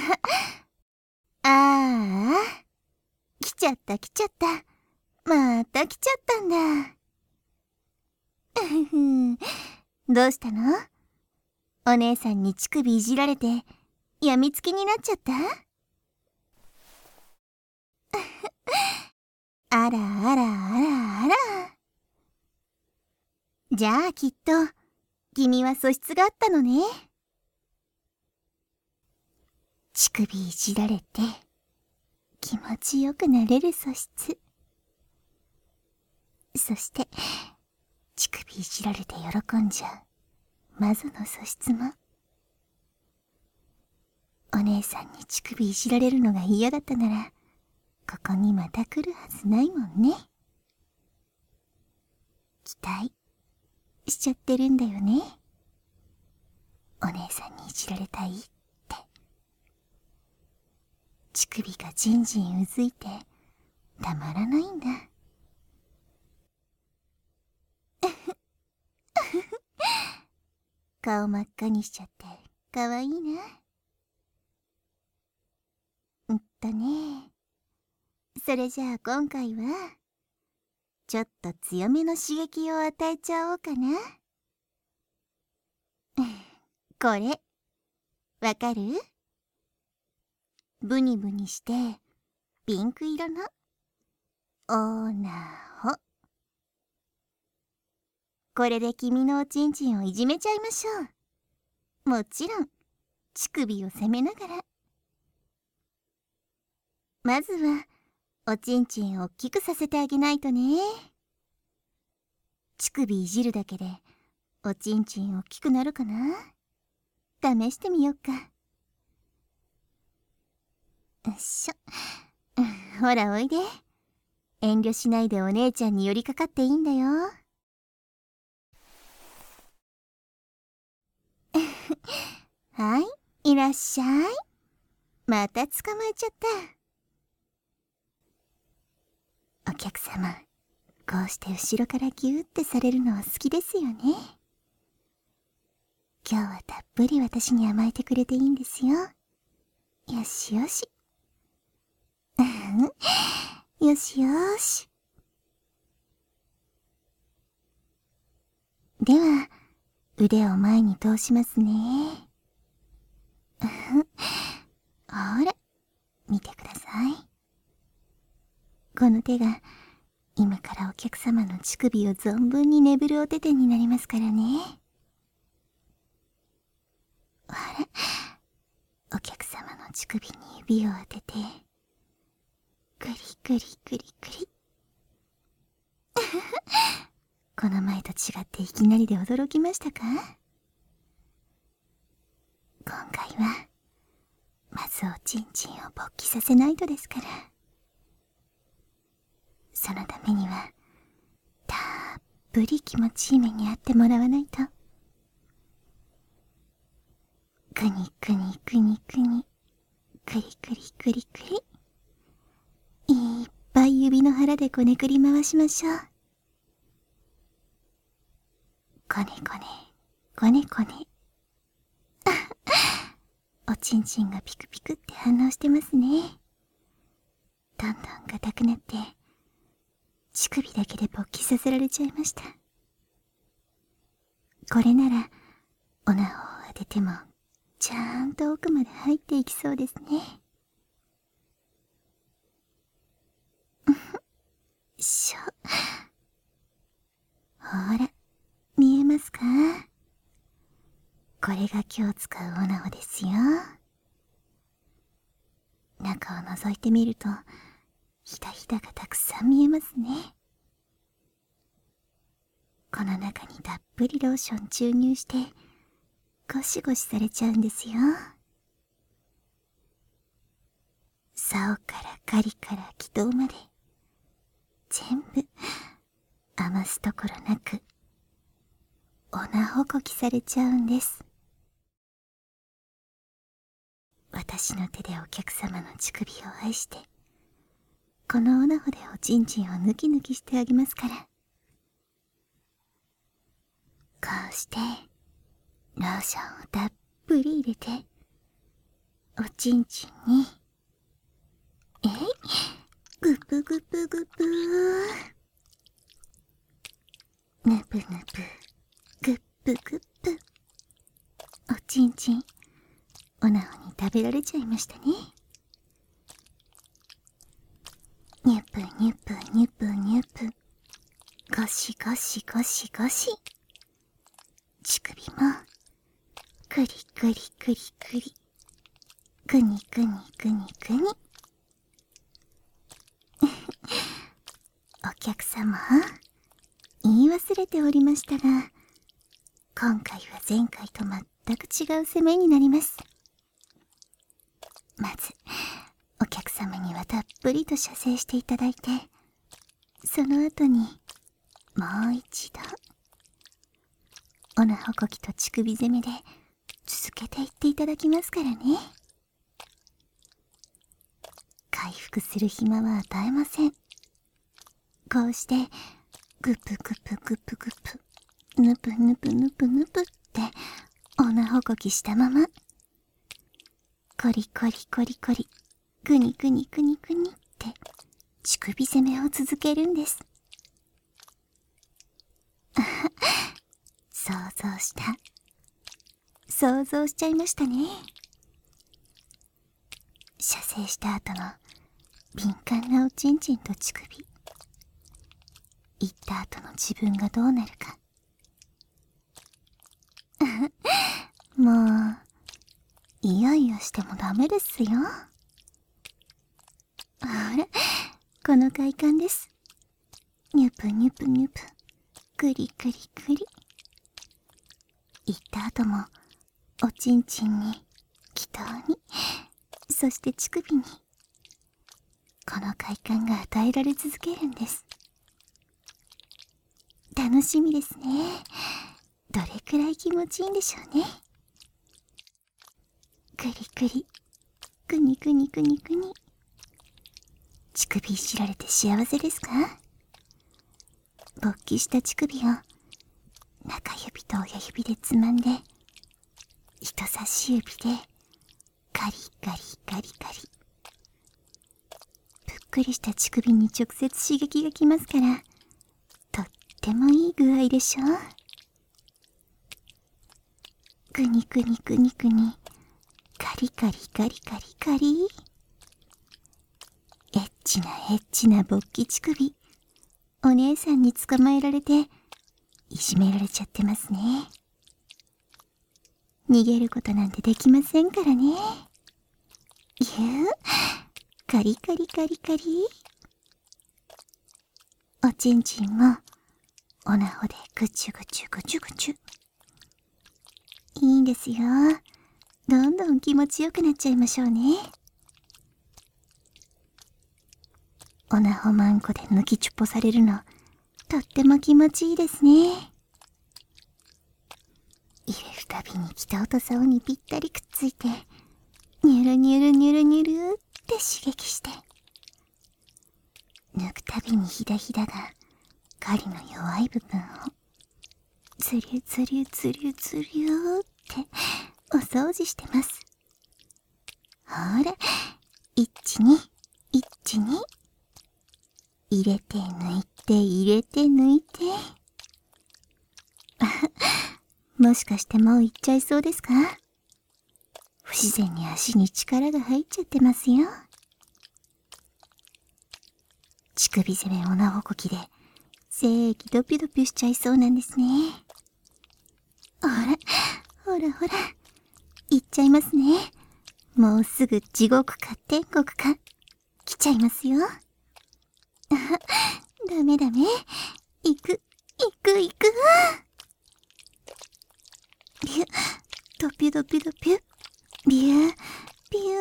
ああ、来ちゃった来ちゃった。また来ちゃったんだ。どうしたの？お姉さんに乳首いじられて、やみつきになっちゃった？あらあらあらあら。じゃあきっと、君は素質があったのね。乳首いじられて、気持ちよくなれる素質。そして、乳首いじられて喜んじゃう魔女の素質も。お姉さんに乳首いじられるのが嫌だったなら、ここにまた来るはずないもんね。期待しちゃってるんだよね。お姉さんにいじられたいって。乳首がじんじんうずいてたまらないんだ。顔真っ赤にしちゃってかわいいな。ね。それじゃあ今回はちょっと強めの刺激を与えちゃおうかな。これわかる？ブニブニしてピンク色のオナホ。これで君のおちんちんをいじめちゃいましょう。もちろん乳首を責めながら。まずはおちんちんを大きくさせてあげないとね。乳首いじるだけでおちんちん大きくなるかな？試してみよっか。よっしょ。ほらおいで。遠慮しないでお姉ちゃんに寄りかかっていいんだよ。はい、いらっしゃい。また捕まえちゃった。お客様、こうして後ろからギューってされるのは好きですよね。今日はたっぷり私に甘えてくれていいんですよ。よしよし。よしよし。では、腕を前に通しますね。ほら、見てください。この手が、今からお客様の乳首を存分にねぶるお手々になりますからね。ほら、お客様の乳首に指を当てて、グリグリグリグリ。この前と違っていきなりで驚きましたか？今回は、まずおちんちんを勃起させないとですから。そのためには、たっぷり気持ちいい目に遭ってもらわないと。くにくにくにくに、くりくりくりくり。いっぱい指の腹でこねくり回しましょう。こねこね、こねこね。おちんちんがピクピクって反応してますね。どんどん硬くなって、乳首だけで勃起させられちゃいました。これなら、おなほを当てても、ちゃんと奥まで入っていきそうですね。しょ。ほら、見えますか？これが今日使うオナホですよ。中を覗いてみると、ひだひだがたくさん見えますね。この中にたっぷりローション注入して、ゴシゴシされちゃうんですよ。竿からカリから気筒まで、全部、余すところなく、おなほこきされちゃうんです。私の手でお客様の乳首を愛して、このおなほでおちんちんをヌキヌキしてあげますから。こうして、ローションをたっぷり入れて、 おちんちんに、ぐぷぐぷぐぷぬぷぬぷ、ぐっぷぐっぷ。おちんちん、おなほに食べられちゃいましたね。にゅぷにゅぷにゅぷにゅぷ。ゴシゴシゴシゴシ。乳首も、くりくりくりくり。ぐにぐにぐにぐに。お客様、言い忘れておりましたが、今回は前回と全く違う攻めになります。まず、お客様にはたっぷりと射精していただいて、その後に、もう一度、おなほこきと乳首攻めで続けていっていただきますからね。回復する暇は与えません。こうして、ぐぷぐぷぐぷぐぷ、ぬぷぬぷぬぷぬぷって、おなほこきしたまま、コリコリコリコリ、ぐにぐにぐにぐにって、乳首攻めを続けるんです。想像した。想像しちゃいましたね。射精した後の敏感なおちんちんと乳首。行った後の自分がどうなるか。もう、いよいよしてもダメですよ。ほら、この快感です。にゅぷにゅぷにゅぷ、くりくりくり。行った後も、おちんちんに、気筒に、そして乳首に、この快感が与えられ続けるんです。楽しみですね。どれくらい気持ちいいんでしょうね。くりくり、くにくにくにくに。乳首いじられて幸せですか？勃起した乳首を中指と親指でつまんで、人差し指でガリガリガリガリ。ぷっくりした乳首に直接刺激がきますから、とってもいい具合でしょう。ぐにぐにぐにぐに、ガリガリガリガリガリ。エッチなエッチな勃起乳首、お姉さんに捕まえられて、いじめられちゃってますね。逃げることなんてできませんからね。カリカリカリカリ。おちんちんも、おなほでぐちゅぐちゅぐちゅぐちゅ。いいんですよ。どんどん気持ちよくなっちゃいましょうね。おなほまんこで抜きチュッポされるの、とっても気持ちいいですね。入れるたびに北と竿にぴったりくっついて、ニュルニュルニュルニュルって刺激して、抜くたびにひだひだが狩りの弱い部分をズリュズリュズリュズリュってお掃除してます。ほら、一に一に入れて抜いて入れて抜いて。もしかしてもう行っちゃいそうですか？不自然に足に力が入っちゃってますよ。乳首攻めおなほこきで精液ドピドピしちゃいそうなんですね。ほら、ほらほら、行っちゃいますね。もうすぐ地獄か天国か来ちゃいますよ。ダメダメ。行く、行く、行く。ビュ、ドピュドピュドピュ。ビュー、ビュ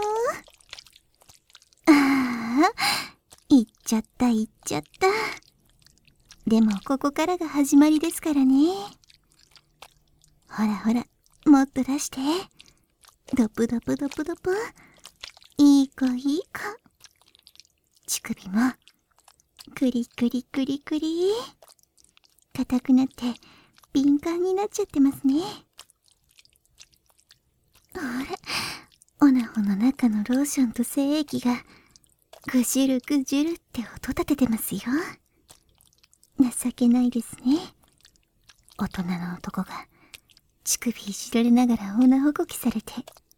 ー。ああ、行っちゃった、行っちゃった。でもここからが始まりですからね。ほらほら、もっと出して。ドプドプドプドプ。いい子いい子。乳首も、クリクリクリクリ。硬くなって、敏感になっちゃってますね。ほら、おナホの中のローションと精液がぐじゅるぐじゅるって音立ててますよ。情けないですね。大人の男が乳首いじられながらオナホゴキされて、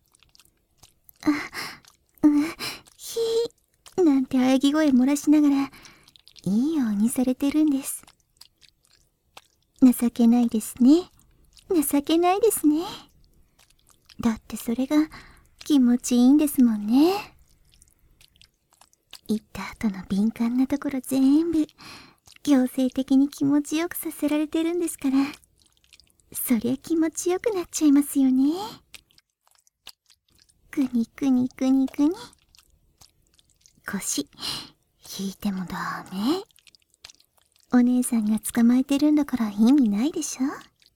ひーなんて喘ぎ声漏らしながらいいようにされてるんです。情けないですね。情けないですね。だってそれが気持ちいいんですもんね。行った後の敏感なところ全部強制的に気持ちよくさせられてるんですから、そりゃ気持ちよくなっちゃいますよね。くにくにくにくに。腰引いてもダメ。お姉さんが捕まえてるんだから意味ないでしょ。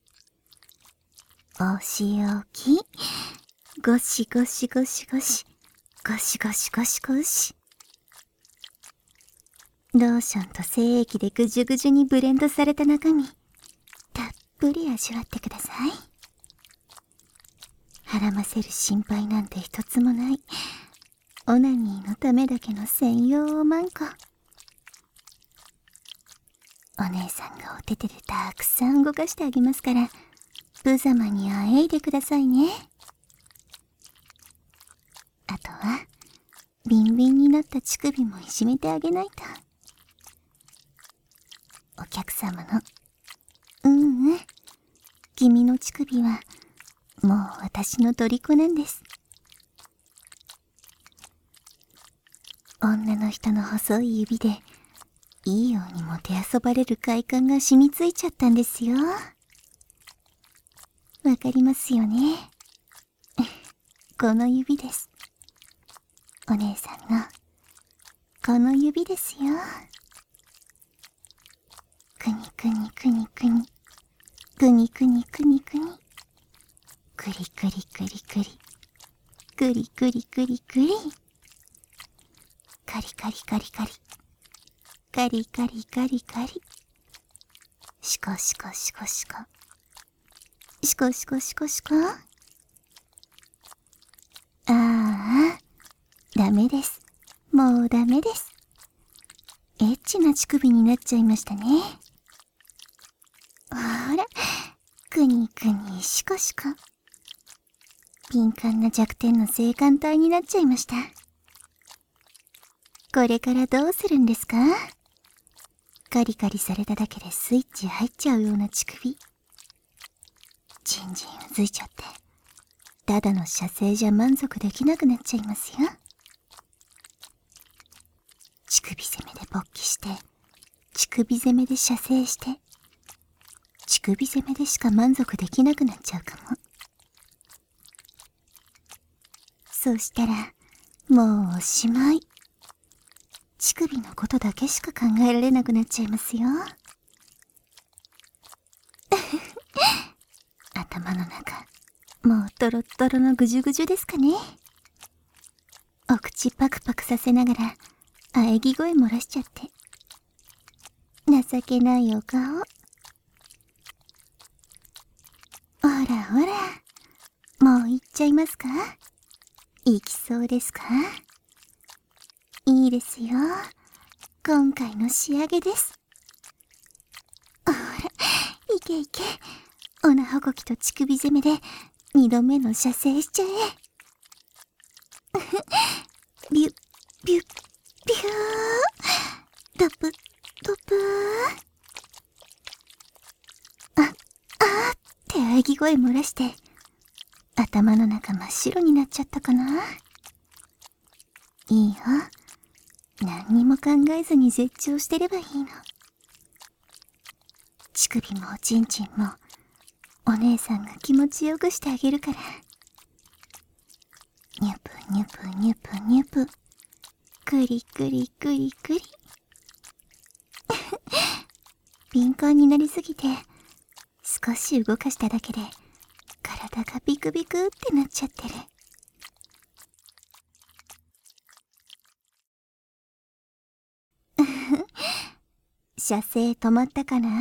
お仕置き。ゴシゴシゴシゴシ。ゴシゴシゴシゴシ。ローションと精液でぐじゅぐじゅにブレンドされた中身、たっぷり味わってください。はらませる心配なんて一つもない、オナニーのためだけの専用おまんこ。お姉さんがお手手でたくさん動かしてあげますから、無様にあえいでくださいね。あとはビンビンになった乳首もいじめてあげないと。お客様の、君の乳首はもう私の虜なんです。女の人の細い指でいいようにもてあそばれる快感が染みついちゃったんですよ。わかりますよね。この指です。お姉さんのこの指ですよ。くにくにくにくに、くにくにくにくに、くりくりくりくり、くりくりくりくり、カリカリカリカリ、カリカリカリカリ、シコシコシコシコ、シコシコシコシコ。ああ、ダメです。もうダメです。エッチな乳首になっちゃいましたね。ほら、くにくにシコシコ。敏感な弱点の性感帯になっちゃいました。これからどうするんですか？カリカリされただけでスイッチ入っちゃうような乳首。じんじんうずいちゃって、ただの射精じゃ満足できなくなっちゃいますよ。乳首攻めで勃起して、乳首攻めで射精して、乳首攻めでしか満足できなくなっちゃうかも。そうしたら、もうおしまい。乳首のことだけしか考えられなくなっちゃいますよ。頭の中、もうトロットロのぐじゅぐじゅですかね。お口パクパクさせながら、喘ぎ声漏らしちゃって。情けないお顔。ほらほら、もう行っちゃいますか？行きそうですか？いいですよ。今回の仕上げです。ほら、いけいけ。オナホゴキと乳首攻めで2度目の射精しちゃえ。ビュッ、ビュッ、ビュー。トップ、トップー。って喘ぎ声漏らして、頭の中真っ白になっちゃったかな。いいよ。何にも考えずに絶頂してればいいの。乳首もおちんちんも、お姉さんが気持ちよくしてあげるから。ニュプニュプニュプニュプ。くりくりくりくり。敏感になりすぎて、少し動かしただけで、体がビクビクってなっちゃってる。射精止まったかな？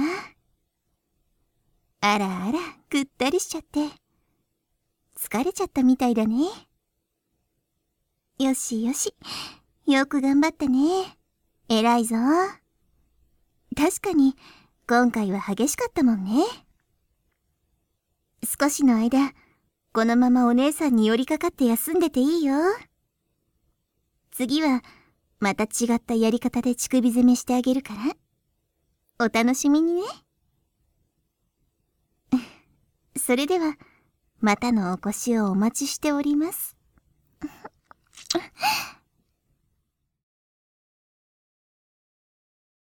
あらあら、ぐったりしちゃって。疲れちゃったみたいだね。 よしよし。よく頑張ったね。偉いぞ。確かに、今回は激しかったもんね。少しの間、このままお姉さんに寄りかかって休んでていいよ。次は、また違ったやり方で乳首攻めしてあげるから。お楽しみにね。それでは、またのお越しをお待ちしております。